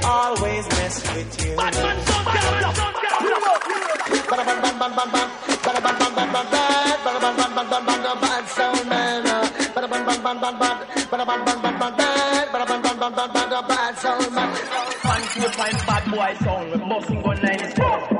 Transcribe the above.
always mess with you. Bad man, son, bad boy sound, busting gun 9 is